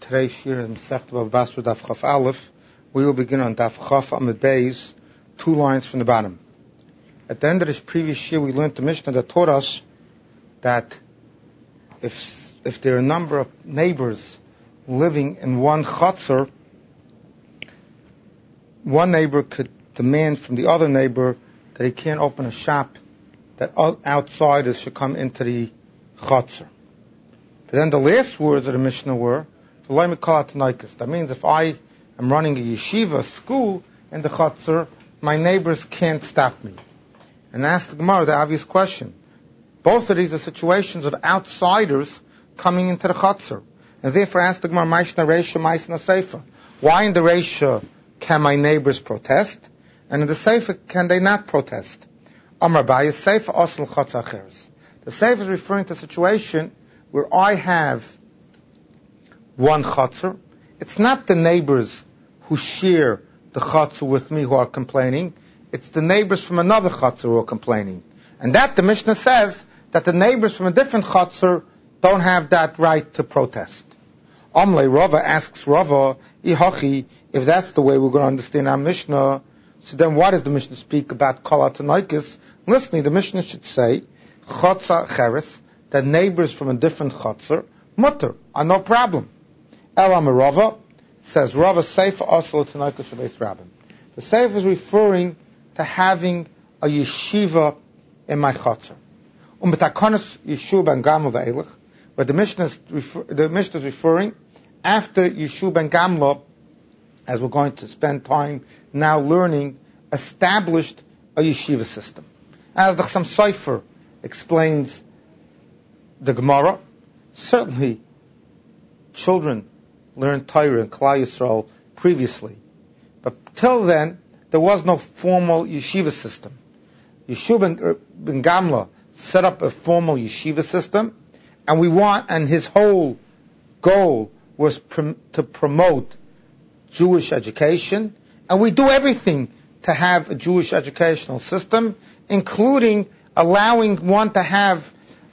today's shir in Masechet Bava Basra Daf Chaf Aleph. We will begin on Daf Chaf Amud Beis, 2 lines from the bottom. At the end of this previous shir, we learned the Mishnah that taught us that if there are a number of neighbors living in one chutzner, one neighbor could demand from the other neighbor that he can't open a shop, that outsiders should come into the chutzner. But then the last words of the Mishnah were, that means if I am running a yeshiva school in the chutzner, my neighbors can't stop me. And ask the Gemara the obvious question. Both of these are situations of outsiders coming into the chutzner. And therefore ask the Gemara, Maishna Reisha, Maishna Seifa. Why in the Reisha can my neighbors protest? And in the Seifa can they not protest? Amar Abaye, Seifa Osel Chutz Acheres. The Seifa is referring to a situation where I have one chutzner. It's not the neighbors who share the chutzner with me who are complaining. It's the neighbors from another chutzner who are complaining. And that the Mishnah says that the neighbors from a different chutzner don't have that right to protest. Amle Rava asks Rava, Ihachi, if that's the way we're going to understand our Mishnah, so then why does the Mishnah speak about Kol HaTanaikos? Listening, the Mishnah should say, Chutz Acheres, that neighbors from a different chutzner, mutter, are no problem. Elam Rava says, Rava Seifa Asal Tanaikos Shabeis Rabbim. The Seifa is referring to having a yeshiva in my chutzner. B'takonos Yeshuv ben Gamla ve'elech, but the Mishnah is referring after Yeshuv ben Gamla, as we're going to spend time now learning, established a yeshiva system. As the Chassam Sofer explains the Gemara, certainly children learned Torah in Klal Yisrael previously, but till then there was no formal yeshiva system. Yeshuv ben Gamla set up a formal yeshiva system, and his whole goal was to promote Jewish education, and we do everything to have a Jewish educational system, including allowing one to have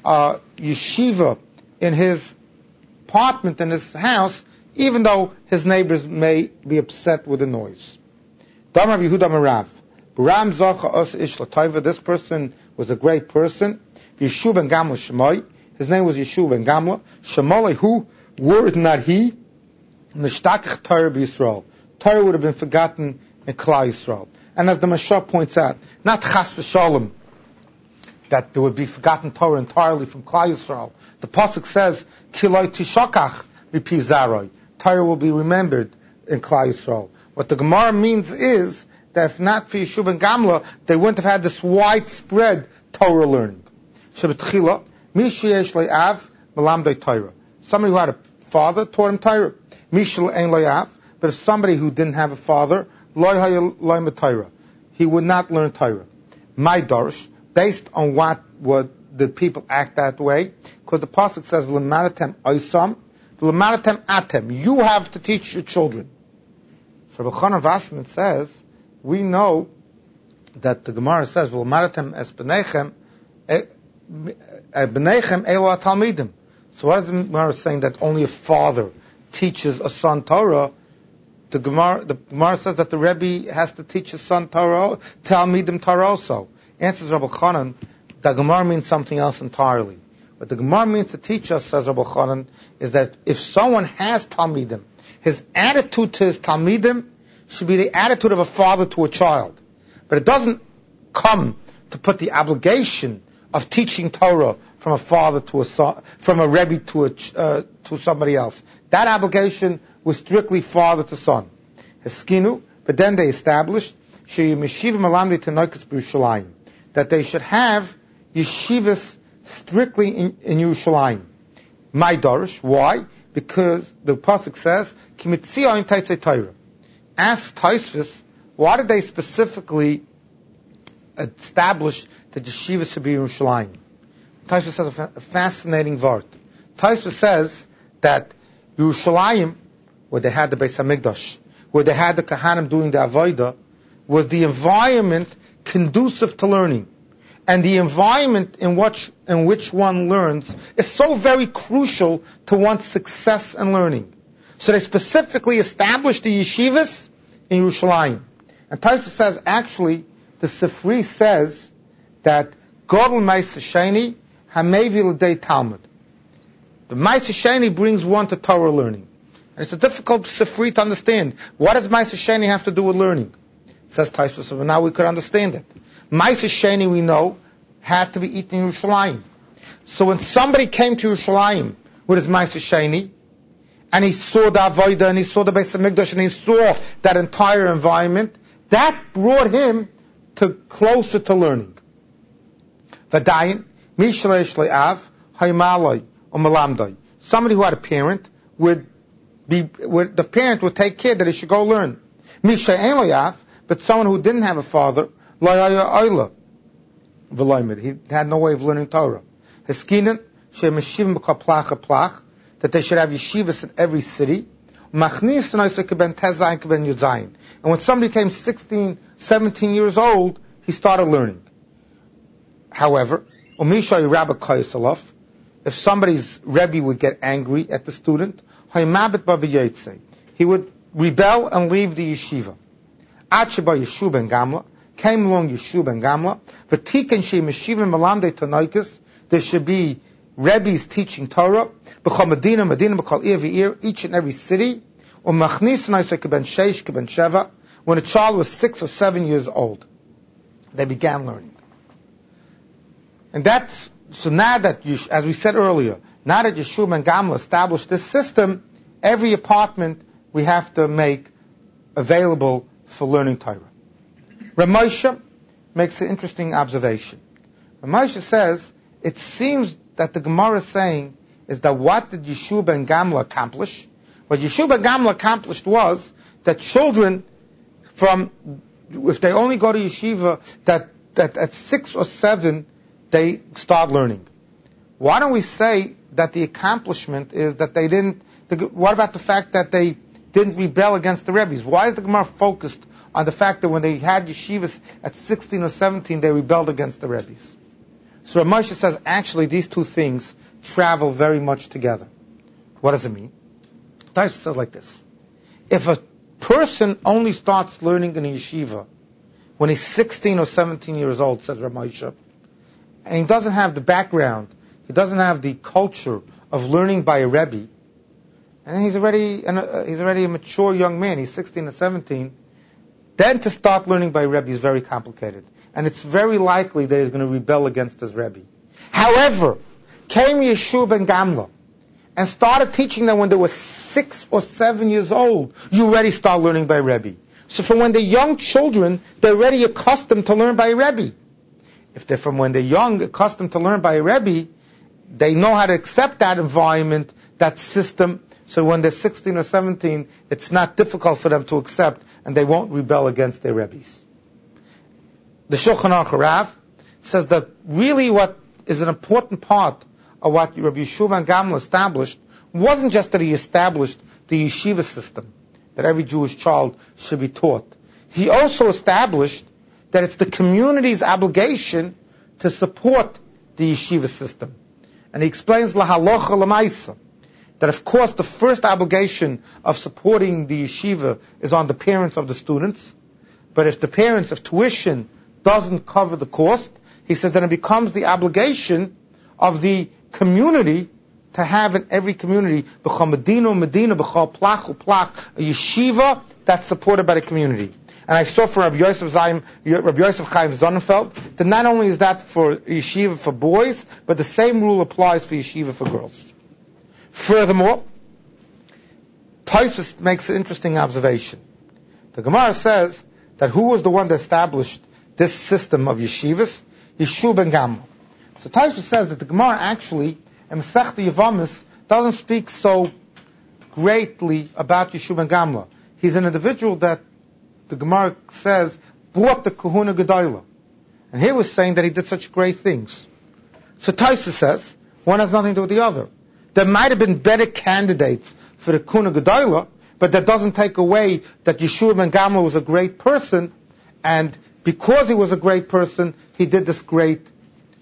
yeshiva in his apartment, in his house, even though his neighbors may be upset with the noise. Damar Yehuda Marav. Ram Zacha Os Ish Latayva. This person was a great person. Yeshuv ben Gamla Shemai. His name was Yeshuv ben Gamla. Shemai who were it not he, Nishtakach Torah b'Yisrael. Torah would have been forgotten in Klal Yisrael. And as the Mashah points out, not Chas v'Shalom, that there would be forgotten Torah entirely from Klal Yisrael. The pasuk says, "Kiloi tishakach mipi zaroi." Torah will be remembered in Klal Yisrael. What the Gemara means is that if not for Yeshuv ben Gamla, they wouldn't have had this widespread Torah learning. Shebetchila, mi sheyesh le'av melamdei Torah. Somebody who had a father taught him Torah. Mishal ein le'av, but if somebody who didn't have a father, loy hayel Torah, he would not learn Torah. My darsh. Based on what would the people act that way? Because the pasuk says, "V'lemaratem oisam, v'lemaratem atem." You have to teach your children. So Rabbi Chanan Vassman says, we know that the Gemara says, "V'lemaratem es b'nechem, b'nechem elo talmidim." So what is the Gemara saying that only a father teaches a son Torah? The Gemara says that the Rebbe has to teach his son Torah, talmidim Torah also. Answers Rabbi Chanan, the Gemara means something else entirely. What the Gemara means to teach us, says Rabbi Chanan, is that if someone has Talmidim, his attitude to his Talmidim should be the attitude of a father to a child. But it doesn't come to put the obligation of teaching Torah from a father to a son, from a Rebbe to somebody else. That obligation was strictly father to son. Heskinu, but then they established that they should have yeshivas strictly in Yerushalayim. My Darish, why? Because the pasuk says, "Kimitzion teitzei Torah." Ask Tosfos, why did they specifically establish that yeshivas should be in Yerushalayim? Tosfos says a fascinating word. Tosfos says that Yerushalayim, where they had the Beis Hamikdash, where they had the Kahanim doing the Avodah, was the environment conducive to learning. And the environment in which one learns is so very crucial to one's success in learning. So they specifically established the yeshivas in Yerushalayim. And Tosfos says, actually, the Sifri says that Godel Ma'aseh Sheni Hamevi L'dei Talmud. The Ma'aseh Sheni brings one to Torah learning. And it's a difficult Sifri to understand. What does Ma'aseh Sheni have to do with learning? Says Tosfos, so now we could understand it. Ma'aseh Sheni, we know, had to be eaten in Yerushalayim. So when somebody came to Yerushalayim with his Ma'aseh Sheni, and he saw the Avodah, and he saw the Beis HaMikdash, and he saw that entire environment, that brought him closer to learning. V'dayin, Mishalei Shle'av, Haymaloi, or Malamdoi. Somebody who had a parent the parent would take care that he should go learn. Misha Ein Lo'av, but someone who didn't have a father, Lo'aya Oila, V'loimed. He had no way of learning Torah. Hiskinan, She'meshivim b'kol plach plach, that they should have yeshivas in every city. And when somebody became 16, 17 years old, he started learning. However, if somebody's Rebbe would get angry at the student, he would rebel and leave the yeshiva. Came along Yeshua ben Gamla, there should be Rebbe's teaching Torah, each and every city, when a child was 6 or 7 years old, they began learning. And so now that, as we said earlier, now that Yeshua ben Gamla established this system, every apartment we have to make available for learning Torah. Ramosha makes an interesting observation. Ramosha says, it seems that the Gemara is saying is that what did Yeshua ben Gamla accomplish? What Yeshua ben Gamla accomplished was that children if they only go to yeshiva, that at 6 or 7, they start learning. Why don't we say that the accomplishment is that they didn't, what about the fact that they didn't rebel against the Rebbe's? Why is the Gemara focused on the fact that when they had yeshivas at 16 or 17, they rebelled against the Rebbe's? So Ramosha says, actually, these two things travel very much together. What does it mean? Tosfos says like this. If a person only starts learning in a yeshiva when he's 16 or 17 years old, says Ramosha, and he doesn't have the background, he doesn't have the culture of learning by a Rebbe, and he's already a mature young man, he's 16 or 17, then to start learning by a Rebbe is very complicated. And it's very likely that he's going to rebel against his Rebbe. However, came Yeshua ben Gamla and started teaching them when they were 6 or 7 years old, you already start learning by Rebbe. So from when they're young children, they're already accustomed to learn by a Rebbe. If they're from when they're young, accustomed to learn by a Rebbe, they know how to accept that environment, that system. So when they're 16 or 17, it's not difficult for them to accept, and they won't rebel against their Rebbe's. The Shulchan Aruch Rav says that really what is an important part of what Rabbi Yeshua ben Gamla established wasn't just that he established the yeshiva system, that every Jewish child should be taught. He also established that it's the community's obligation to support the yeshiva system. And he explains lahalocha lemaisa, that of course the first obligation of supporting the yeshiva is on the parents of the students, but if tuition doesn't cover the cost, he says then it becomes the obligation of the community to have in every community b'chol medina b'chol plach a yeshiva that's supported by the community. And I saw from Rabbi Yosef Chaim Sonnenfeld that not only is that for yeshiva for boys, but the same rule applies for yeshiva for girls. Furthermore, Tosfos makes an interesting observation. The Gemara says that who was the one that established this system of yeshivas? Yeshua ben Gamla. So Tosfos says that the Gemara actually, in Masechta Yevamos, doesn't speak so greatly about Yeshua ben Gamla. He's an individual that the Gemara says brought the Kahuna Gedolah. And here we're saying that he did such great things. So Tosfos says, one has nothing to do with the other. There might have been better candidates for the Kahuna Gedolah, but that doesn't take away that Yeshua ben Gamla was a great person, and because he was a great person, he did this great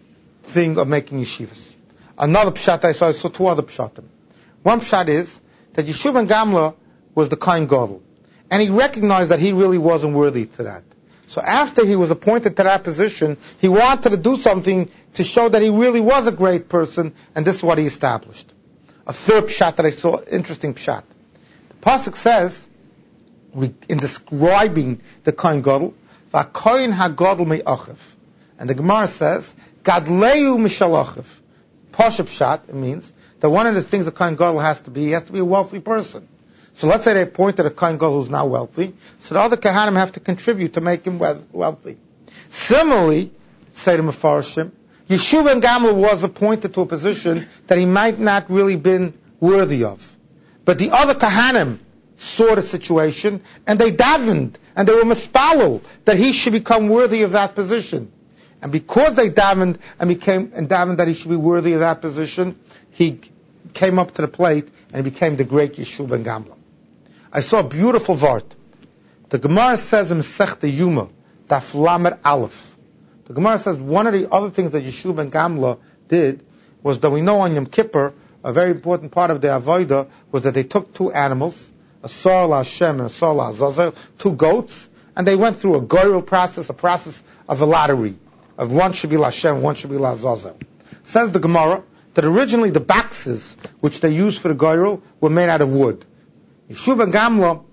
thing of making yeshivas. Another pshat I saw two other pshatim. One pshat is that Yeshua ben Gamla was the Kohen Gadol. And he recognized that he really wasn't worthy to that. So after he was appointed to that position, he wanted to do something to show that he really was a great person, and this is what he established. A third pshat that I saw, interesting pshat. The pasuk says, in describing the Kohen Gadol, "V'Kohen HaGadol me'achiv," and the Gemara says, "Gadleu mishalachiv." Pasha pshat, it means that one of the things the Kohen Gadol has to be, he has to be a wealthy person. So let's say they appointed a Kohen Gadol who's now wealthy, so the other Kohanim have to contribute to make him wealthy. Similarly, say to Mefarshim, Yeshua ben Gamla was appointed to a position that he might not really been worthy of. But the other Kohanim saw the situation, and they davened, and they were mispalel that he should become worthy of that position. And because they davened and davened that he should be worthy of that position, he came up to the plate and he became the great Yeshua ben Gamla. I saw a beautiful vart. The Gemara says in Masechta Yuma, Daf Lamed Aleph. The Gemara says one of the other things that Yeshua ben Gamla did was that we know on Yom Kippur, a very important part of the Avodah was that they took two animals, a Sar LaHashem and a Sar LaAzazel, two goats, and they went through a goyrel process, a process of a lottery, of one should be LaHashem, one should be LaAzazel. Says the Gemara that originally the boxes which they used for the goyrel were made out of wood. Yeshua ben Gamla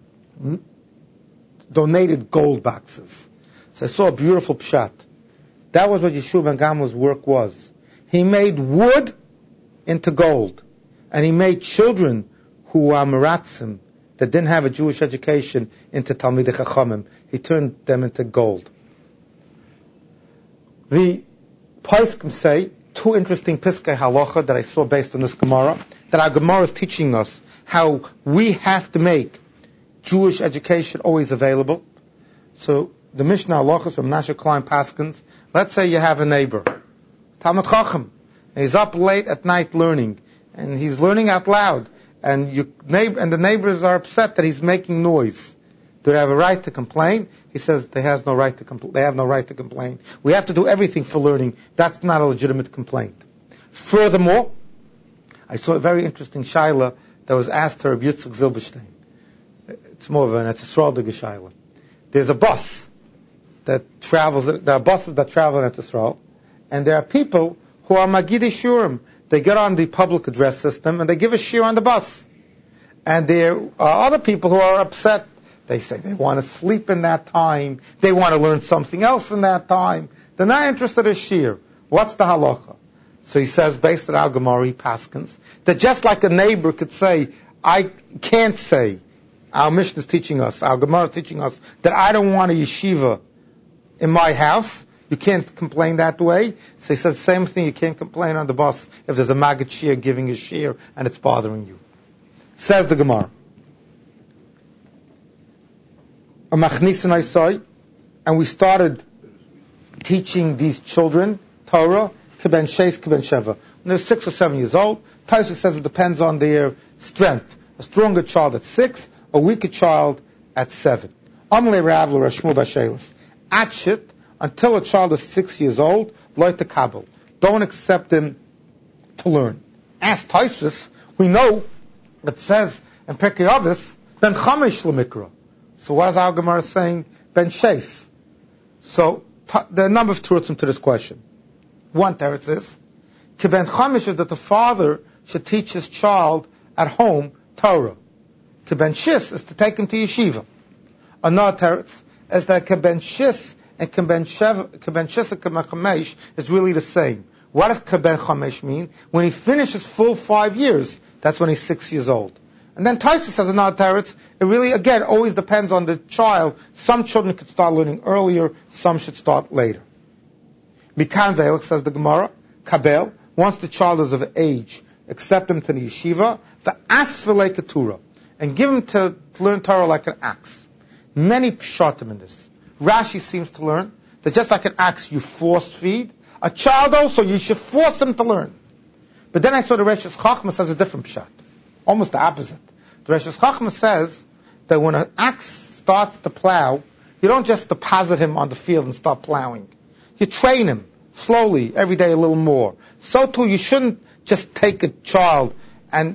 donated gold boxes. So I saw a beautiful pshat. That was what Yeshua ben Gamla's work was. He made wood into gold. And he made children who were Meratzim, that didn't have a Jewish education, into Talmidei Chachamim. He turned them into gold. The Poskim say, two interesting Piskei Halacha that I saw based on this Gemara, that our Gemara is teaching us how we have to make Jewish education always available. So the Mishnah Halachos from Menashe Klein Paskins, let's say you have a neighbor, Talmid Chacham, and he's up late at night learning, and he's learning out loud, and the neighbors are upset that he's making noise. Do they have a right to complain? He says they have no right to complain. We have to do everything for learning. That's not a legitimate complaint. Furthermore, I saw a very interesting shaila that was asked to Rabbi Yitzchak Zilberstein. It's more of an Etzisrael shaila. There's a bus that travels. There are buses that travel in Etzisrael, and there are people who are Magidei Shurim. They get on the public address system and they give a shir on the bus. And there are other people who are upset. They say they want to sleep in that time. They want to learn something else in that time. They're not interested in shir. What's the halacha? So he says, based on our Gemara, Paskins, that just like a neighbor could say, I can't say, our Mishnah is teaching us, our Gemara is teaching us, that I don't want a yeshiva in my house. You can't complain that way. So he says the same thing, you can't complain on the bus if there's a Maggid Shir giving a shir and it's bothering you. Says the Gemara. A Machnisin I saw, and we started teaching these children Torah, Keben Sheis, Keben Sheva. When they're 6 or 7 years old, Taisa says it depends on their strength. A stronger child at 6, a weaker child at 7. Amle Ravla Rashmu Bashelis. Atshit, until a child is 6 years old, loy tekabel. Don't accept him to learn. Ask Taisa, we know it says in Pirkei Avos, Ben Chamesh L'Mikra. So what is our Gemara saying? Ben Sheis. So there are a number of terutzim to this question. One teretz is, Keben Chamesh is that the father should teach his child at home Torah. Keben Shis is to take him to yeshiva. Another teretz is that Keben Shis and Keben Shis and Keben Chamesh is really the same. What does Keben Chamesh mean? When he finishes full 5 years, that's when he's 6 years old. And then Taisa says another teretz, it really, again, always depends on the child. Some children could start learning earlier, some should start later. Mikan Veilach, says the Gemara, Kabel, once the child is of age, accept him to the yeshiva, v'as v'lei ketura, and give him to learn Torah like an axe. Many pshatim in this. Rashi seems to learn that just like an axe you force feed, a child also, you should force him to learn. But then I saw the Reshus Chachma says a different pshat. Almost the opposite. The Reshus Chachma says that when an axe starts to plow, you don't just deposit him on the field and start plowing. You train him slowly, every day a little more. So too, you shouldn't just take a child and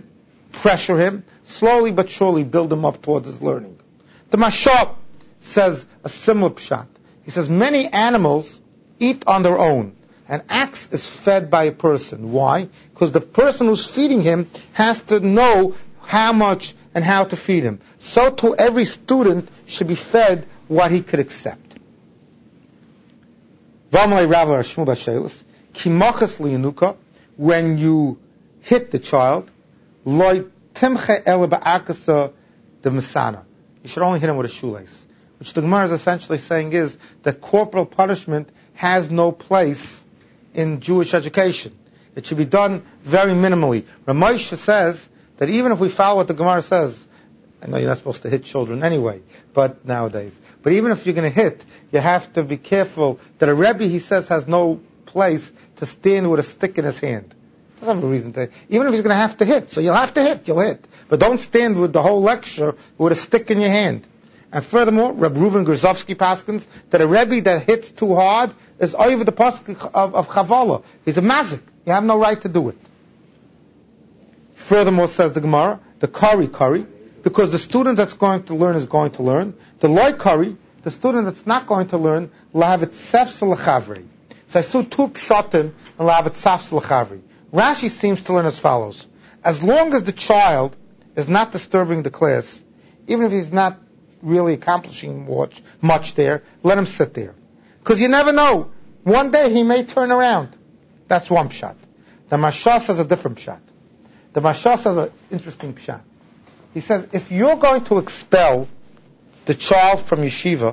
pressure him, slowly but surely build him up towards his learning. The Mashal says a similar pshat. He says many animals eat on their own. An ox is fed by a person. Why? Because the person who's feeding him has to know how much and how to feed him. So too every student should be fed what he could accept. When you hit the child, you should only hit him with a shoelace. Which the Gemara is essentially saying is that corporal punishment has no place in Jewish education. It should be done very minimally. Ramosha says that even if we follow what the Gemara says, I know you're not supposed to hit children anyway, but nowadays. But even if you're going to hit, you have to be careful that a Rebbe, he says, has no place to stand with a stick in his hand. Doesn't have a reason to. Even if he's going to have to hit, so you'll have to hit, you'll hit. But don't stand with the whole lecture with a stick in your hand. And furthermore, Reb Reuven Grozovsky paskins that a Rebbe that hits too hard is over the pasuk of Chavala. He's a mazik. You have no right to do it. Furthermore, says the Gemara, the kari, because the student that's going to learn is going to learn. The loy kari, the student that's not going to learn, will have it sefs l'chavri. So I saw two pshatim and will have it sefs l'chavri. Rashi seems to learn as follows. As long as the child is not disturbing the class, even if he's not really accomplishing much there, let him sit there. Because you never know. One day he may turn around. That's one pshat. The Mashal says a different pshat. The Mashal says an interesting pshat. He says, if you're going to expel the child from yeshiva,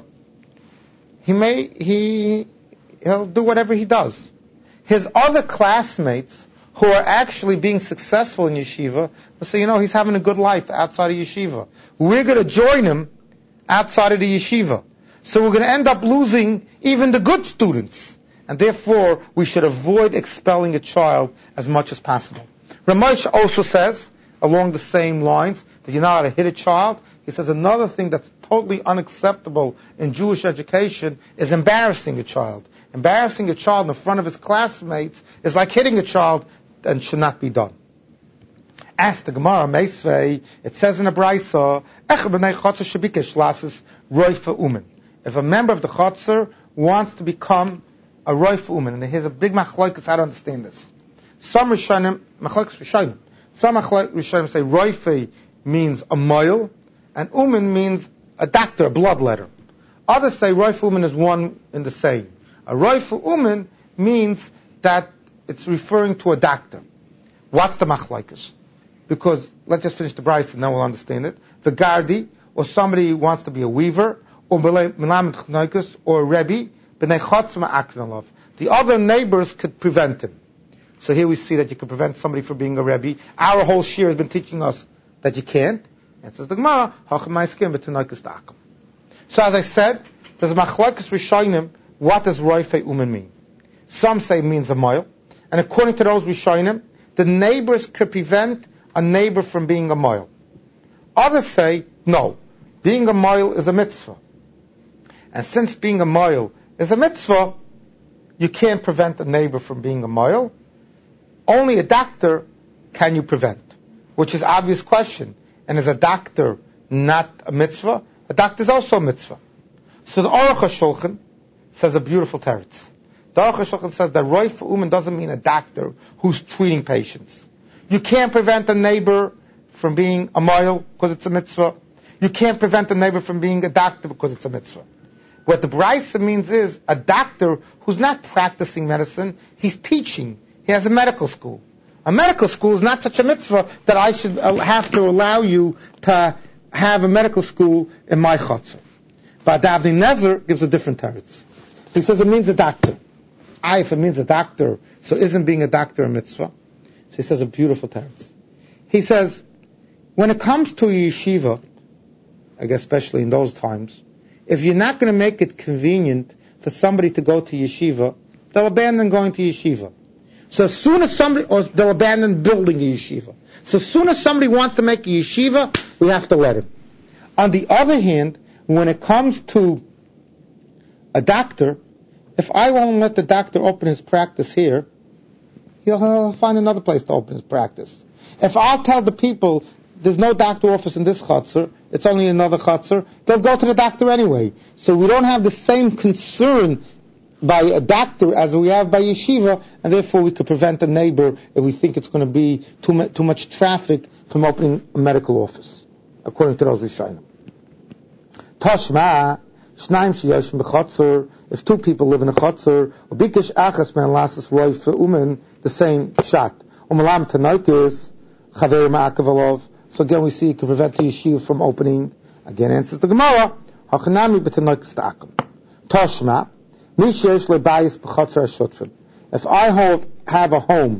he'll do whatever he does. His other classmates who are actually being successful in yeshiva will say, he's having a good life outside of yeshiva. We're going to join him outside of the yeshiva. So we're going to end up losing even the good students. And therefore, we should avoid expelling a child as much as possible. Ramesh also says, along the same lines, that you're not allowed to hit a child. He says another thing that's totally unacceptable in Jewish education is embarrassing a child. Embarrassing a child in front of his classmates is like hitting a child and should not be done. Ask the Gemara, Meisvei, it says in a Braisa, if a member of the Chotzer wants to become a Roif Umen, and here's a big machlokes how to understand this. Some Rishonim say Roife means a mile, and Umen means a doctor, a bloodletter. Others say Roif Umen is one and the same. A Roif Umen means that it's referring to a doctor. What's the machlokes? Because, let's just finish the Braisa and then we'll understand it. The Gardi, or somebody who wants to be a weaver, or or a Rebbe, the other neighbors could prevent him. So here we see that you can prevent somebody from being a Rebbe. Our whole shir has been teaching us that you can't. And it says the Gemara, so as I said, there's a machlokes rishonim, what does Roifei Umen mean? Some say it means a mile. And according to those rishonim, the neighbors could prevent a neighbor from being a mile. Others say, no, being a mile is a mitzvah. And since being a mile is a mitzvah, you can't prevent a neighbor from being a mile. Only a doctor can you prevent, which is an obvious question. And is a doctor not a mitzvah? A doctor is also a mitzvah. So the Aruch HaShulchan says a beautiful teretz. The Aruch HaShulchan says that Roif Umen doesn't mean a doctor who's treating patients. You can't prevent a neighbor from being a mile because it's a mitzvah. You can't prevent a neighbor from being a doctor because it's a mitzvah. What the Braisa means is a doctor who's not practicing medicine, he's teaching. He has a medical school. A medical school is not such a mitzvah that I should have to allow you to have a medical school in my chutzah. But Avnei Nezer gives a different teretz. He says it means a doctor. If it means a doctor, so isn't being a doctor a mitzvah? So he says a beautiful teretz. He says, when it comes to a yeshiva, I guess especially in those times, if you're not going to make it convenient for somebody to go to yeshiva, they'll abandon going to yeshiva. So as soon as somebody, or they'll abandon building a yeshiva. So as soon as somebody wants to make a yeshiva, we have to let him. On the other hand, when it comes to a doctor, if I won't let the doctor open his practice here, he'll find another place to open his practice. If I'll tell the people there's no doctor office in this chutzner, it's only another chutzner, they'll go to the doctor anyway. So we don't have the same concern by a doctor as we have by yeshiva, and therefore we could prevent a neighbor if we think it's going to be too much traffic from opening a medical office, according to those Rishonim. Tashma, Shnaim sheyoshim b'chotzor, if two people live in a chotzor, ubikesh achas man lasas roi umen, the same shot. Umalam tanoikis, chaver ma'akav alov. So again we see you can prevent the yeshiva from opening. Again answers the Gemara, hachanami b'tanoikis ta'akim. Tashma, mi sheyesh lebayis b'chotzor hashotfim. If I have a home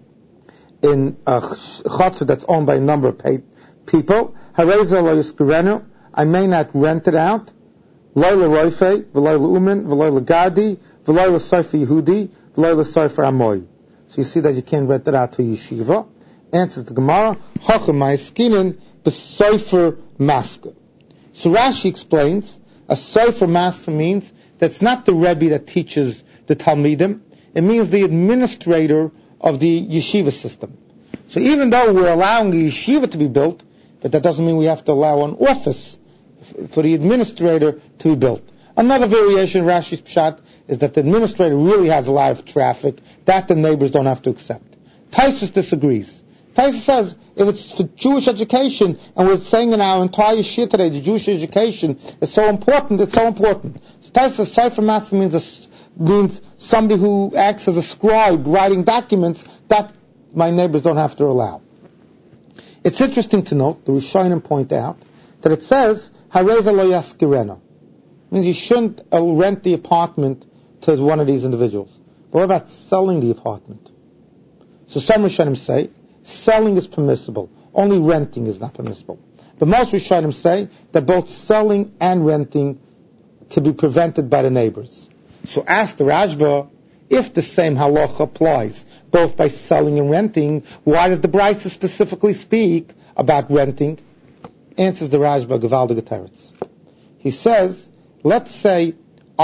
in a chotzor that's owned by a number of people, hareza lo yiskurenu, I may not rent it out. V'loy l'roifei, v'loy l'umen, v'loy l'gadi, v'loy l'sofer Yehudi, v'loy l'sofer Amoy. So you see that you can't rent it out to yeshiva. Answers the Gemara, Hochem ma'eskinin b'sofer masker. So Rashi explains, a sofer masker means that's not the Rebbe that teaches the Talmidim, it means the administrator of the yeshiva system. So even though we're allowing a yeshiva to be built, but that doesn't mean we have to allow an office for the administrator to be built. Another variation of Rashi's Pshat is that the administrator really has a lot of traffic, that the neighbors don't have to accept. Taisus disagrees. Taisus says, if it's for Jewish education, and we're saying in our entire shir today, the Jewish education is so important, it's so important. So Taisus, Sefer Master means somebody who acts as a scribe, writing documents, that my neighbors don't have to allow. It's interesting to note, the Rishonim point out, that it says, Hareza lo yaskirena. Means you shouldn't rent the apartment to one of these individuals. But what about selling the apartment? So some Rishonim say, selling is permissible. Only renting is not permissible. But most Rishonim say that both selling and renting can be prevented by the neighbors. So ask the Rashba, if the same halacha applies, both by selling and renting, why does the Brisa specifically speak about renting? Answers the Rashba Gevaldige Teretz. He says, let's say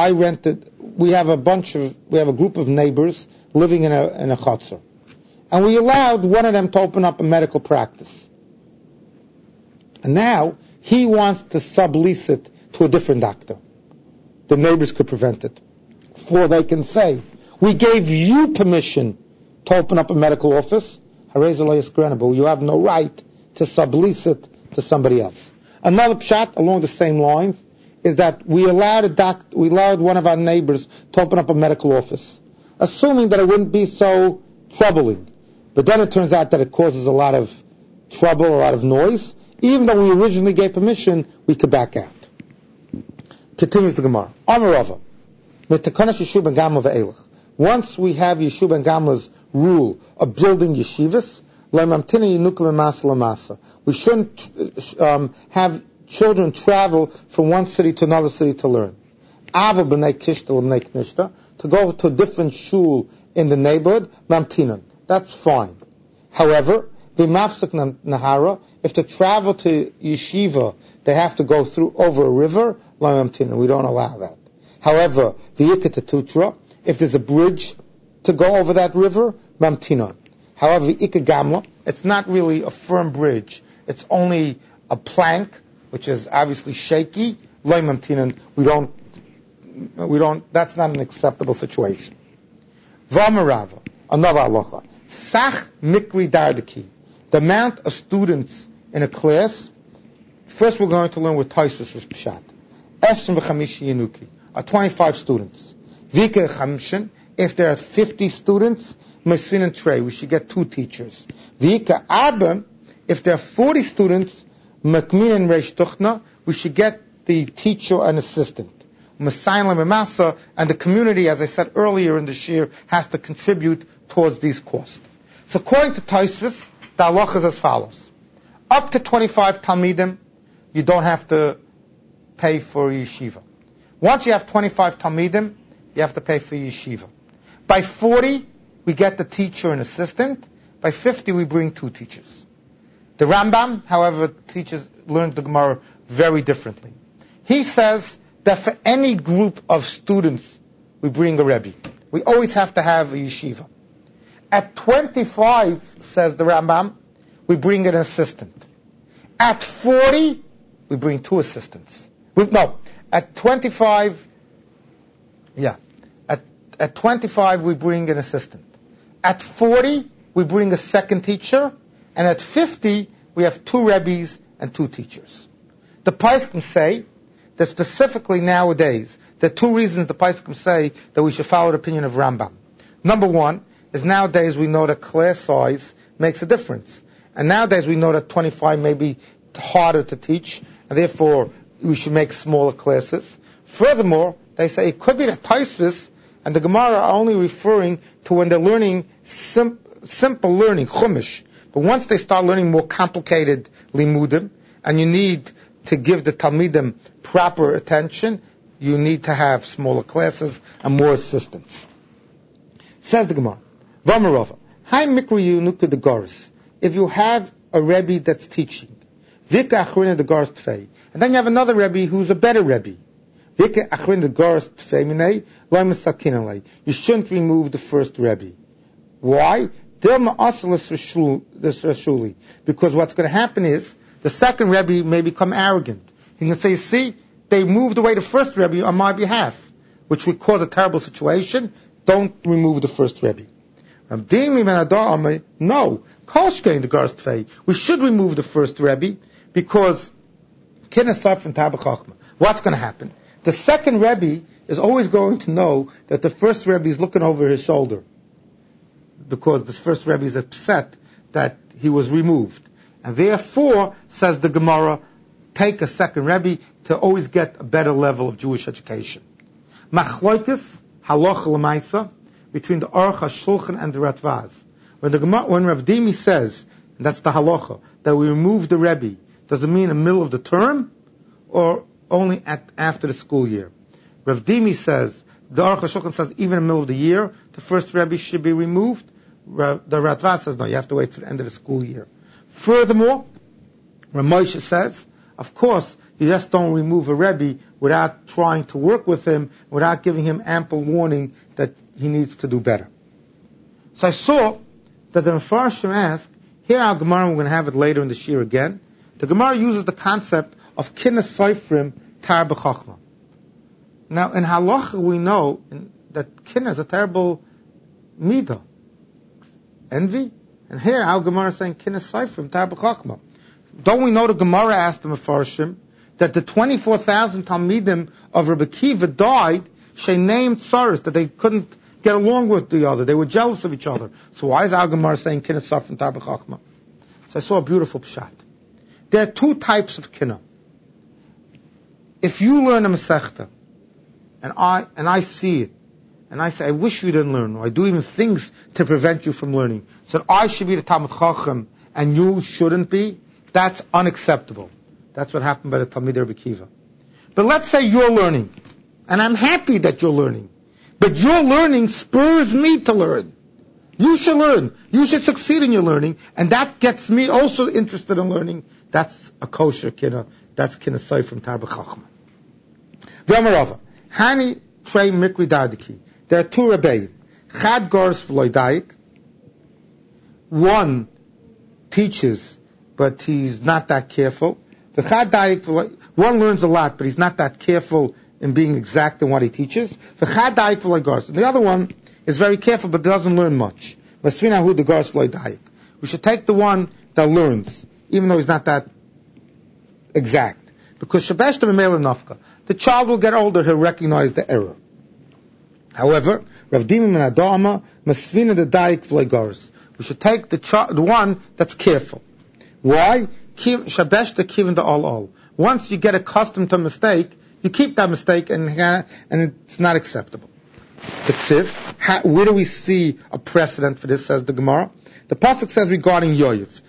we have a group of neighbors living in a chutzner, and we allowed one of them to open up a medical practice. And now he wants to sublease it to a different doctor. The neighbors could prevent it. For they can say, we gave you permission to open up a medical office, but you have no right to sublease it to somebody else. Another pshat along the same lines is that we allowed one of our neighbors to open up a medical office, assuming that it wouldn't be so troubling. But then it turns out that it causes a lot of trouble, a lot of noise. Even though we originally gave permission, we could back out. Continues the Gemara. Amarava. Once we have Yeshua ben Gamla's rule of building yeshivas, we shouldn't have children travel from one city to another city to learn. To go to a different shul in the neighborhood, that's fine. However, if they travel to yeshiva, they have to go over a river, we don't allow that. However, if there's a bridge to go over that river, mamtinon. However, Gamla, it's not really a firm bridge. It's only a plank, which is obviously shaky. Loy mamtinon, we don't, that's not an acceptable situation. Vamarava, another halacha. Sach mikri dardaki. The amount of students in a class, first we're going to learn with Taisus is Pshat. Esrim v'chamishi yenuki, are 25 students. Vika chamshin, if there are 50 students, Mesvin and Trey, we should get 2 teachers. Vika Arba, if there are 40 students, Makmin and Reish Tuchna, we should get the teacher and assistant. Masayin Lememasa, and the community, as I said earlier in the shir, has to contribute towards these costs. So according to Tosfos, the halacha is as follows. Up to 25 Talmidim, you don't have to pay for yeshiva. Once you have 25 Talmidim, you have to pay for yeshiva. By 40, we get the teacher and assistant. By 50, we bring 2 teachers. The Rambam, however, learned the Gemara very differently. He says that for any group of students, we bring a Rebbe. We always have to have a yeshiva. At 25, says the Rambam, we bring an assistant. At 40, we bring two assistants. At 25, at 25, we bring an assistant. At 40, we bring a second teacher. And at 50, we have two rebbes and two teachers. The Poskim say that specifically nowadays, there are two reasons the Poskim say that we should follow the opinion of Rambam. Number one is nowadays we know that class size makes a difference. And nowadays we know that 25 may be harder to teach, and therefore we should make smaller classes. Furthermore, they say it could be that Tosfos and the Gemara are only referring to when they're learning simple learning, chumash. But once they start learning more complicated limudim, and you need to give the talmidim proper attention, you need to have smaller classes and more assistants. Says the Gemara, Vamarova, Hai Mikriyu Nukta the Goris. If you have a Rebbe that's teaching, Vika Achrin the Goris Tfei, and then you have another Rebbe who's a better Rebbe, Vika Achrin the Goris Tfei Minei, Loi Mesakinalei. You shouldn't remove the first Rebbe. Why? Because what's going to happen is the second Rebbe may become arrogant. He can say, see, they moved away the first Rebbe on my behalf, which would cause a terrible situation. Don't remove the first Rebbe. No. We should remove the first Rebbe because what's going to happen? The second Rebbe is always going to know that the first Rebbe is looking over his shoulder, because the first Rebbe is upset that he was removed. And therefore, says the Gemara, take a second Rebbe to always get a better level of Jewish education. Machloikis, halacha l'maisa, between the Aruch HaShulchan and the Ratvaz. When Rav Dimi says, and that's the halacha, that we remove the Rebbe, does it mean in the middle of the term, or only after the school year? Rav Dimi says, the Aruch HaShulchan says even in the middle of the year, the first Rebbe should be removed. The Ratvaz says, no, you have to wait till the end of the school year. Furthermore, Ramosha says, of course, you just don't remove a Rebbe without trying to work with him, without giving him ample warning that he needs to do better. So I saw that the Mefarshim asked, here our Gemara, we're going to have it later in the Shir again, the Gemara uses the concept of Kinnas Soifrim Tar B'Chachma. Now, in Halacha we know that Kinnas is a terrible midah, envy. And here our Gemara is saying Kinnas Soifrim Tar B'Chachma. Don't we know the Gemara asked the Mefarshim that the 24,000 Talmidim of Rebbe Kiva died, she named Tsaris, that they couldn't get along with the other. They were jealous of each other. So why is our Gemara saying Kinnas Soifrim Tar B'Chachma? So I saw a beautiful pshat. There are two types of Kinna. If you learn a Masechta, and I see it, and I say, I wish you didn't learn, or I do even things to prevent you from learning, so that I should be the Talmid Chacham, and you shouldn't be, that's unacceptable. That's what happened by the Talmidei Rebbe Kiva. But let's say you're learning, and I'm happy that you're learning, but your learning spurs me to learn. You should learn. You should succeed in your learning, and that gets me also interested in learning. That's a kosher kinna. That's kinna soifrim tar b'chachma. V'amarava, hani trei mikri dardiki. There are two rebbeim. Chad gors v'loy dayik. One teaches, but he's not that careful. The chad dayik v'loy, one learns a lot, but he's not that careful in being exact in what he teaches. The chad dayik v'loy gors. And the other one is very careful, but doesn't learn much. We should take the one that learns, even though he's not that exact. Because Shabeshta Memela Nafka, the child will get older, he'll recognize the error. However, Rav Dimi min Adama, Masvina the Daik V'legaris. We should take the one that's careful. Why? Shabeshta Kivin the all. Once you get accustomed to a mistake, you keep that mistake and it's not acceptable. Where do we see a precedent for this, says the Gemara? The pasuk says regarding Yoav,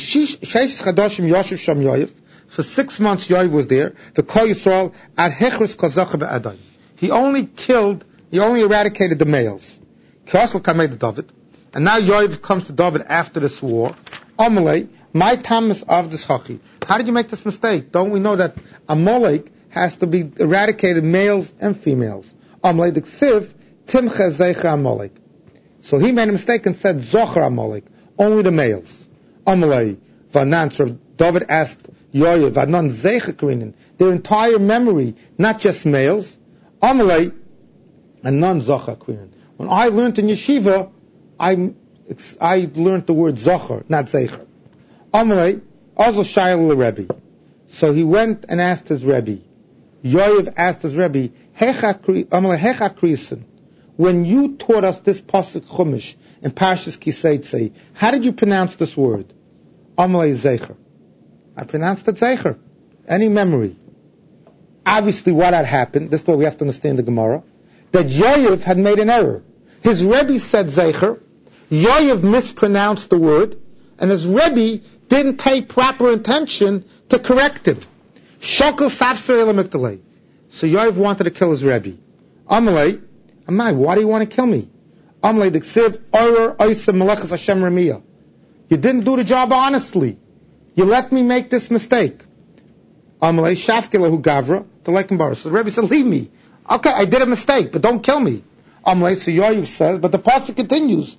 for 6 months Yoav was there, the Kol Yisrael ad hechros kazacha be'adai. He only eradicated the males. David. And now Yoav comes to David after this war. Amalek, my tamas of this hachi. How did you make this mistake? Don't we know that Amalek has to be eradicated, males and females? Amalek the ksiv, Timcha Zeicha Amalek. So he made a mistake and said Zocher Amalek, only the males. Amalei Vanan. So David asked Yoav Vanan Zeicher Karinin, their entire memory, not just males. Amalei and non Zocher Karinin. When I learned in yeshiva, I learned the word Zocher, not Zeicher. Amalei also Shail Rebbe. So he went and asked his Rebbe. Yoav asked his Rebbe, Amalei Hecha Krisen. When you taught us this pasuk Chumash in Parshas Kiseitze, how did you pronounce this word? Amalei Zeicher. I pronounced it Zeicher. Any memory. Obviously, what had happened, this is what we have to understand the Gemara, that Yoav had made an error. His Rebbe said Zeicher, Yoav mispronounced the word, and his Rebbe didn't pay proper attention to correct him. Shokal Safsar Elamikdalei. So Yoav wanted to kill his Rebbe. Amalei, Amai, why do you want to kill me? Amalei Diksiv Oyer Oisa Melechas Hashem Ramiyah. You didn't do the job honestly. You let me make this mistake. Amalei Shafkilahu Gavra to Lekenbar. So the Rebbe said, leave me. Okay, I did a mistake, but don't kill me. Amalei, so Yoav says, but the pasuk continues.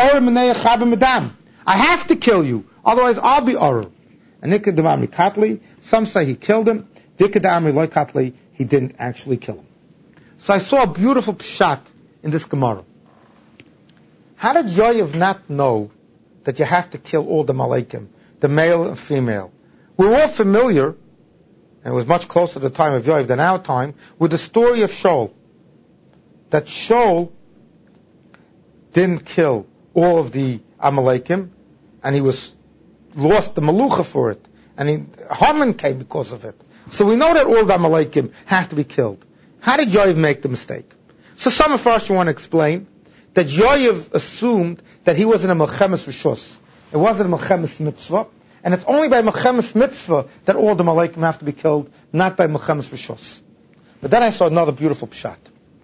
I have to kill you, otherwise I'll be Orer. And Nikadamami Katli, some say he killed him. Dikadamri Loy Katli, he didn't actually kill him. So I saw a beautiful pshat in this Gemara. How did Yoav not know that you have to kill all the Malaikim, the male and female? We're all familiar, and it was much closer to the time of Yoav than our time, with the story of Shaul. That Shaul didn't kill all of the Amalekim, and he lost the Malucha for it. And Haman came because of it. So we know that all the Amalekim have to be killed. How did Yoav make the mistake? So some of us want to explain that Yoav assumed that he wasn't a Melchemes Rishus. It wasn't a Melchemes Mitzvah. And it's only by Melchemes Mitzvah that all the Malaikim have to be killed, not by Melchemes Rishus. But then I saw another beautiful pshat.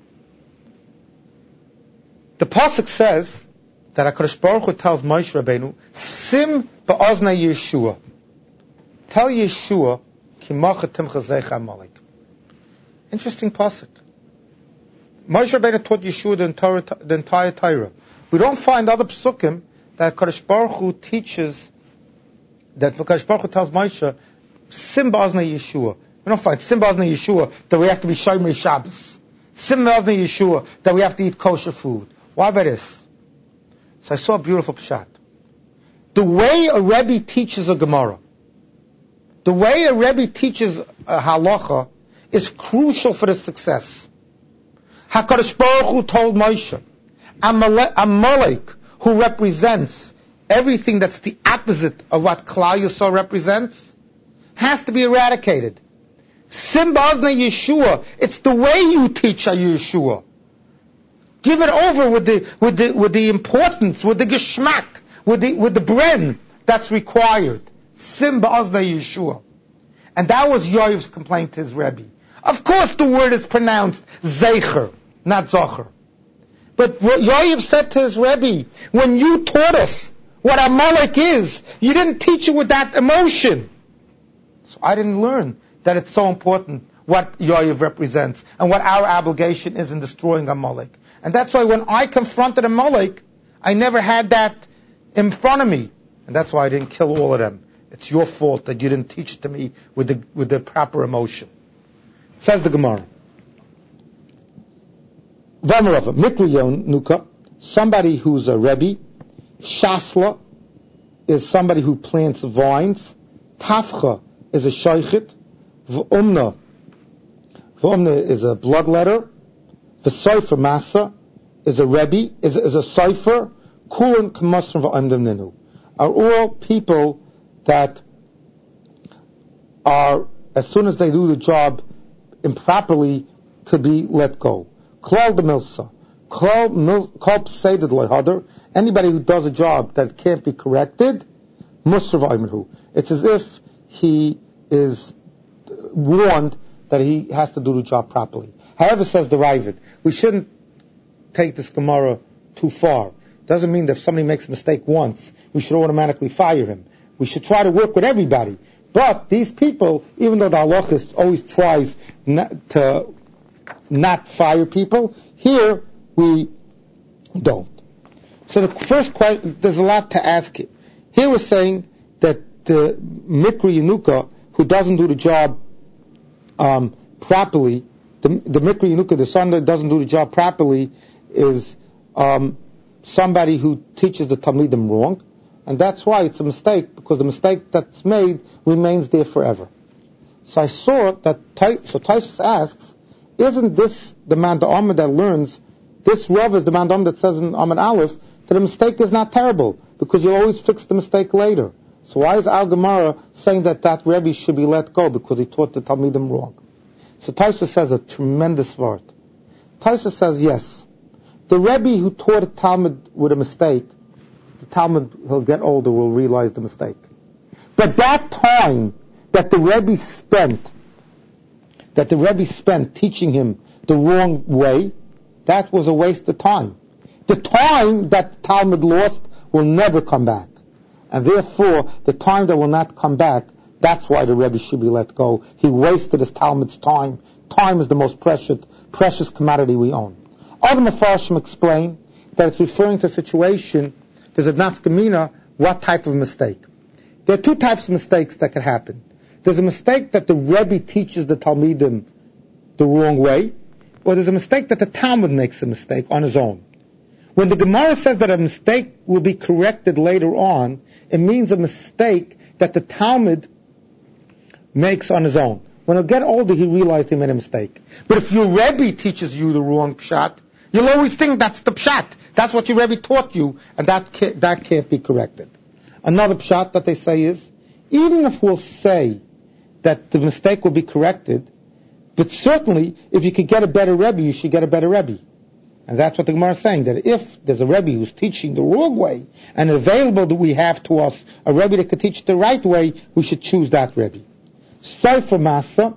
The pasuk says that HaKadosh Baruch Hu tells Moshe Rabbeinu, Sim ba'ozna Yeshua. Tell Yeshua, Ki macha timcha zeicha Amalek. Interesting pasuk. Moshe Rabbeinu taught Yeshua the entire Torah. We don't find other psukim that HaKadosh Baruch Hu teaches, that HaKadosh Baruch Hu tells Moshe, Sim ba'ozna Yeshua. We don't find Sim ba'ozna Yeshua that we have to be Shomer Shabbos. Sim ba'ozna Yeshua that we have to eat kosher food. Why about this? So I saw a beautiful pshat. The way a Rebbe teaches a Gemara, the way a Rebbe teaches a halacha, is crucial for the success. HaKadosh Baruch Hu told Moshe, Amalek, who represents everything that's the opposite of what Klal Yisrael represents, has to be eradicated. Sim ba'ozna Yeshua, it's the way you teach a Yeshua. Give it over with the importance, with the geschmack, with the bren that's required. Sim ba'ozna Yeshua. And that was Yoav's complaint to his Rebbe. Of course the word is pronounced Zeicher, not Zocher. But Yoav said to his Rebbe, when you taught us what Amalek is, you didn't teach it with that emotion. So I didn't learn that it's so important what Yoav represents and what our obligation is in destroying Amalek. And that's why when I confronted Amalek, I never had that in front of me. And that's why I didn't kill all of them. It's your fault that you didn't teach it to me with the proper emotion. Says the Gemara. Vamarava, Mikriyon Nuka, somebody who's a Rebbe. Shasla is somebody who plants vines. Tafcha is a Shaychit. V'umna is a bloodletter. The Sofer Masa is a Rebbe, is a Sofer. Kulan Kamasra v'Amdem Ninu are all people that are, as soon as they do the job improperly, could be let go. Klal de Milsa. Klal Pseided Lehadar. Anybody who does a job that can't be corrected, Musrav Aymanhu. It's as if he is warned that he has to do the job properly. However, says the Ravid, we shouldn't take this Gemara too far. Doesn't mean that if somebody makes a mistake once, we should automatically fire him. We should try to work with everybody. But these people, even though the halachist always tries not fire people, here we don't. So the first question, there's a lot to ask here. Here we're saying that the Mikra Yenuka, who doesn't do the job properly, the Mikra Yenuka, the son that doesn't do the job properly, is somebody who teaches the Talmidim wrong, and that's why it's a mistake, because the mistake that's made remains there forever. So I saw that, so Taisus asks, isn't this the man, the Amud that learns, this Rav is the man, the Amud that says in Amud Aleph, that a mistake is not terrible, because you always fix the mistake later. So why is Al Gemara saying that Rebbe should be let go, because he taught the Talmidim wrong? So Taisus says a tremendous word. Taisus says, yes, the Rebbe who taught a Talmud with a mistake, the Talmud, he'll get older, will realize the mistake. But that time that the Rebbe spent teaching him the wrong way, that was a waste of time. The time that Talmud lost will never come back. And therefore, the time that will not come back, that's why the Rebbe should be let go. He wasted his Talmud's time. Time is the most precious commodity we own. Other Mefarshim explain that it's referring to a situation, there's a nafkamina, what type of mistake. There are two types of mistakes that can happen. There's a mistake that the Rebbe teaches the Talmidim the wrong way, or there's a mistake that the Talmud makes a mistake on his own. When the Gemara says that a mistake will be corrected later on, it means a mistake that the Talmud makes on his own. When he'll get older, he realized he made a mistake. But if your Rebbe teaches you the wrong pshat, you'll always think that's the pshat. That's what your Rebbe taught you, and that can't be corrected. Another pshat that they say is, even if we'll say that the mistake will be corrected, but certainly, if you could get a better Rebbe, you should get a better Rebbe. And that's what the Gemara is saying, that if there's a Rebbe who's teaching the wrong way, and available that we have to us a Rebbe that could teach the right way, we should choose that Rebbe. Sofer Masa,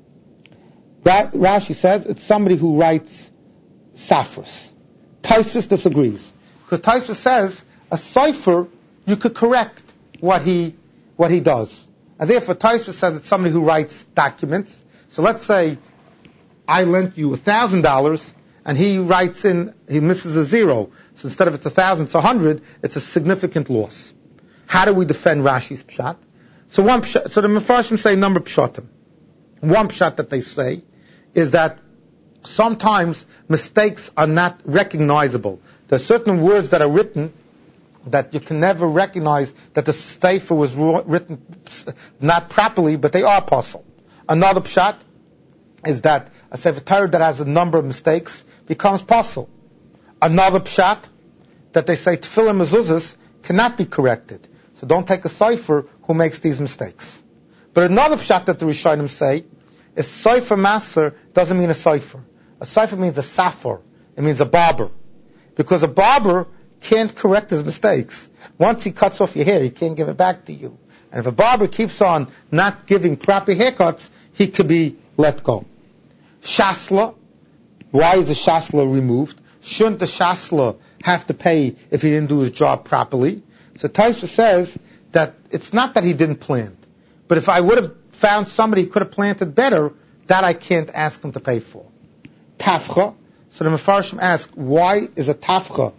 Rashi says, it's somebody who writes Safras. Taisus disagrees. Because Taisus says, a Sofer, you could correct what he does. And therefore, Taisus says it's somebody who writes documents. So let's say I lent you $1,000, and he writes in, he misses a zero. So instead of it's 1,000, it's 100. It's a significant loss. How do we defend Rashi's pshat? So the Mefarshim say number of pshatim. One pshat that they say is that sometimes mistakes are not recognizable. There are certain words that are written that you can never recognize that the sefer was written not properly, but they are possible. Another pshat is that a sefer Torah that has a number of mistakes becomes possible. Another pshat that they say tefillah mezuzahs cannot be corrected. So don't take a sefer who makes these mistakes. But another pshat that the Rishonim say is sefer maser doesn't mean a sefer. A sefer means a safor. It means a barber. Because a barber can't correct his mistakes. Once he cuts off your hair, he can't give it back to you. And if a barber keeps on not giving proper haircuts, he could be let go. Shasla, why is the shasla removed? Shouldn't the shasla have to pay if he didn't do his job properly? So Taisha says that it's not that he didn't plant, but if I would have found somebody who could have planted better, that I can't ask him to pay for. Tafcha, so the Mefarshim ask, why is a tafcha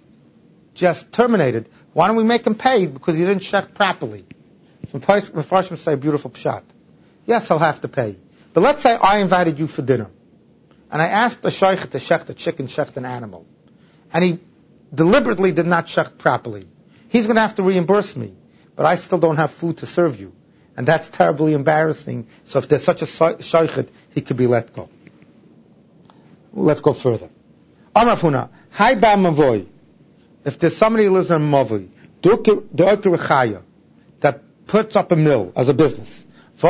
just terminated? Why don't we make him pay because he didn't check properly? Some Mefarshim say beautiful pshat. Yes, he'll have to pay. But let's say I invited you for dinner, and I asked the sheikh to shecht a chicken, shecht an animal, and he deliberately did not shecht properly. He's going to have to reimburse me, but I still don't have food to serve you. And that's terribly embarrassing. So if there's such a sheikh, he could be let go. Let's go further. Amar Funa, Hai ba mavoy. If there's somebody who lives in a mavoy, that puts up a mill as a business,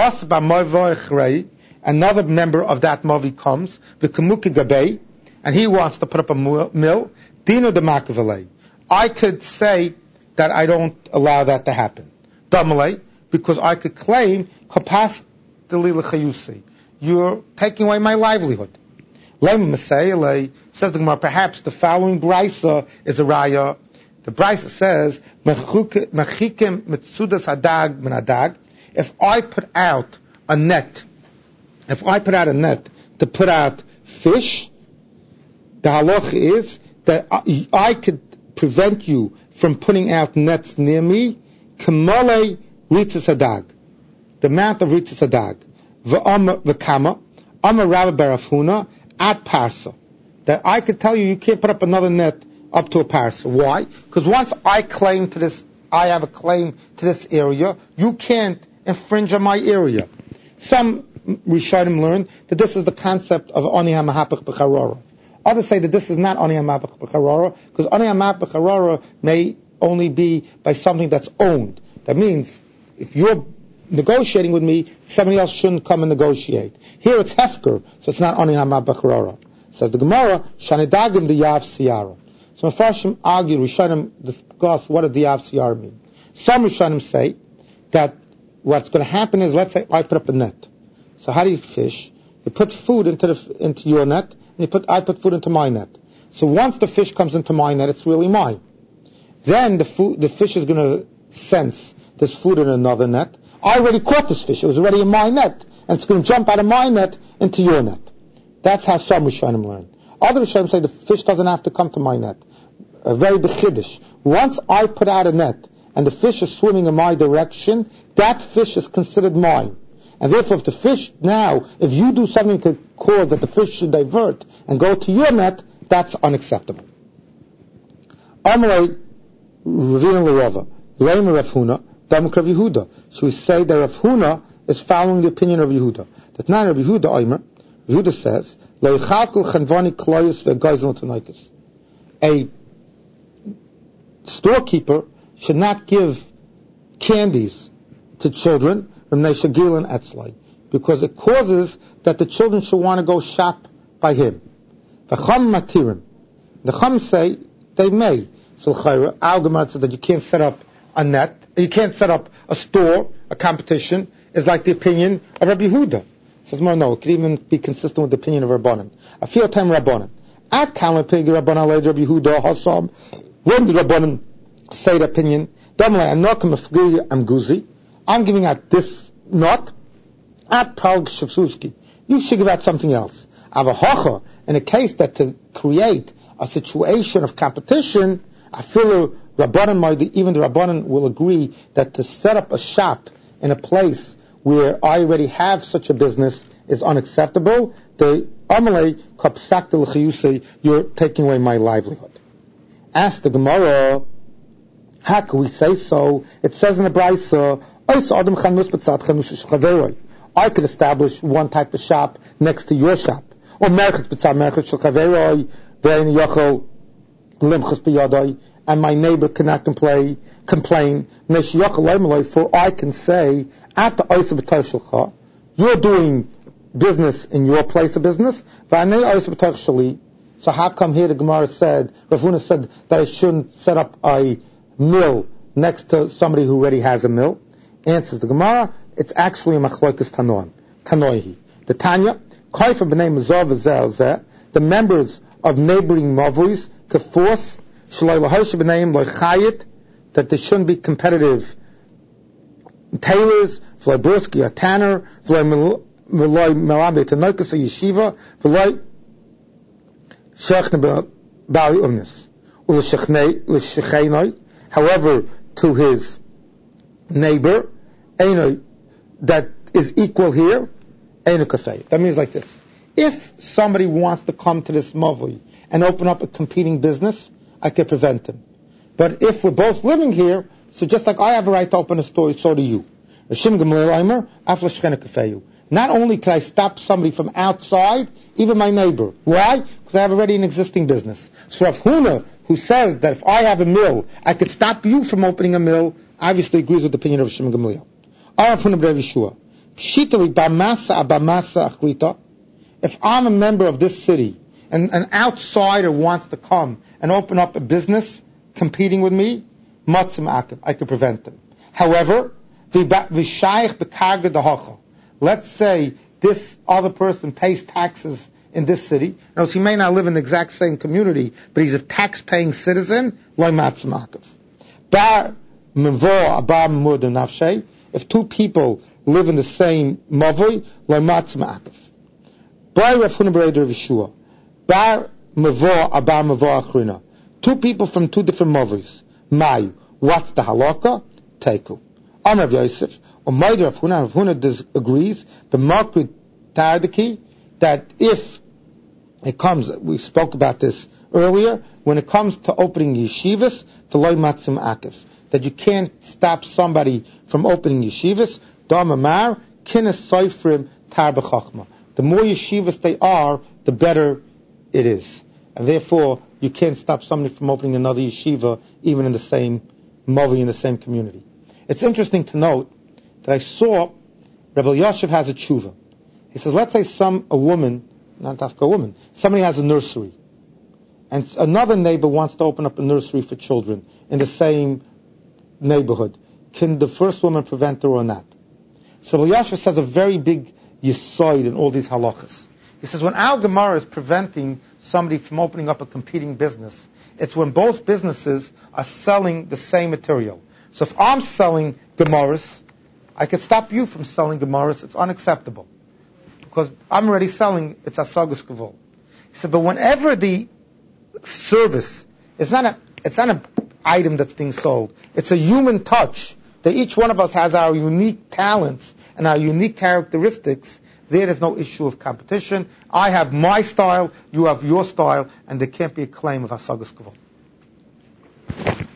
another member of that mavoy comes, and he wants to put up a mill, dino de makavale. I could say that I don't allow that to happen. Damalei, because I could claim kapas delila. You're taking away my livelihood. Says the Gemara, perhaps the following brisa is a raya. The brisa says, mechikim mitzudas hadag min hadag. If I put out a net to put out fish, the halach is that I could prevent you from putting out nets near me, Kamale Ritzis Hadag, the amount of Ritzis Hadag, V'kama, Amar Rabbi Bar Afuna, at Parsa, that I could tell you can't put up another net up to a Parsa. Why? Because once I have a claim to this area, you can't infringe on my area. Some Rishonim learned that this is the concept of Ani HaMahapach B'Charora. Others say that this is not Ani HaMahapach B'Charora, because Ani HaMahapach B'Charora may only be by something that's owned. That means, if you're negotiating with me, somebody else shouldn't come and negotiate. Here it's Hefker, so it's not Ani HaMahapach B'Charora. Says the Gemara, Shanidagim the Yav Siyara. So Mepharshim argue, Rishonim discuss what does the Yav Siyara mean. Some Rishonim say that what's going to happen is, let's say I put up a net. So how do you fish? You put food into your net, and I put food into my net. So once the fish comes into my net, it's really mine. Then the fish is going to sense there's food in another net. I already caught this fish; it was already in my net, and it's going to jump out of my net into your net. That's how some Rishonim learn. Other Rishonim say the fish doesn't have to come to my net. A very bechiddush. Once I put out a net and the fish is swimming in my direction, that fish is considered mine. And therefore, if you do something to cause that the fish should divert and go to your net, that's unacceptable. Amalei Ravina L'Rava, Leimer Rav Huna, Damak Rav Yehuda. Should we say that Rav Huna is following the opinion of Yehuda? That not Rav Yehuda Omer. Yehuda says, Lo Yichalkel Chanvani Kloyos VeGoyzel Tanoikos. A storekeeper should not give candies to children because it causes that the children should want to go shop by him. The Chum say they may. So Al-Gemara said that you can't set up a net, you can't set up a store, a competition, is like the opinion of Rabbi Yehuda. Says more, no, it could even be consistent with the opinion of Rabbanan. A few time Rabbanan. At Kalma Pig Rabbanan led Rabbi Yehuda Hasam. When did Rabbanan say the opinion? I'm giving out this nut at Palg Shevsuski. You should give out something else. Avahocha, in a case that to create a situation of competition, I feel even the Rabbanan will agree that to set up a shop in a place where I already have such a business is unacceptable. The Amalei kapsak de l'chiyusei, you're taking away my livelihood. Ask the Gemara, how can we say so? It says in the Brisa, I could establish one type of shop next to your shop. Or and my neighbor cannot complain. For I can say, at the you're doing business in your place of business. So how come here the Gemara said, Rav Huna said that I shouldn't set up a mill next to somebody who already has a mill? Answers the Gemara, it's actually a machlokas tanoihi. The Tanya, Kaifa b'nei Mazor v'zel zeh, the members of neighboring mavuis could force shaloi lahoshe b'neim loichayit, that they shouldn't be competitive tailors, v'loi burski a tanner, v'loi melamed tanoikas a yeshiva, v'loi shechne b'ali umnis, u'l'shechenoi, however, to his neighbor, that is equal here, that means like this. If somebody wants to come to this mavui and open up a competing business, I can prevent him. But if we're both living here, so just like I have a right to open a store, so do you. Not only can I stop somebody from outside, even my neighbor. Why? Because I have already an existing business. So Rav Huna, who says that if I have a mill, I could stop you from opening a mill, obviously agrees with the opinion of Shimon Gamliel. If I'm a member of this city and an outsider wants to come and open up a business competing with me, I could prevent them. However, let's say this other person pays taxes in this city. Notice he may not live in the exact same community, but he's a tax-paying citizen. If two people live in the same mavoi, Two people from two different movies. Mayu. What's the halakha? Teiku. Amar Rav Yosef, or Ma'adir Rav Huna. Rav Huna agrees, the Makrid Tardiki, that if it comes, we spoke about this earlier, when it comes to opening yeshivas, to loy matzim akif, that you can't stop somebody from opening yeshivas, dam amar, kines soifrim tar b'chachma. The more yeshivas they are, the better it is. And therefore, you can't stop somebody from opening another yeshiva, even in the same movi, in the same community. It's interesting to note that I saw Rebbe Yoshev has a tshuva. He says, let's say a woman, not a woman, somebody has a nursery, and another neighbor wants to open up a nursery for children in the same neighborhood. Can the first woman prevent her or not? So Rebbe Yoshev says a very big yisoid in all these halachas. He says when our Gemara is preventing somebody from opening up a competing business, it's when both businesses are selling the same material. So if I'm selling Gemaras, I could stop you from selling Gemaras. It's unacceptable. Because I'm already selling, it's Asagus Kavol. He said, but whenever the service, it's not an item that's being sold. It's a human touch. That each one of us has our unique talents and our unique characteristics. There is no issue of competition. I have my style, you have your style, and there can't be a claim of Asagus Kavol.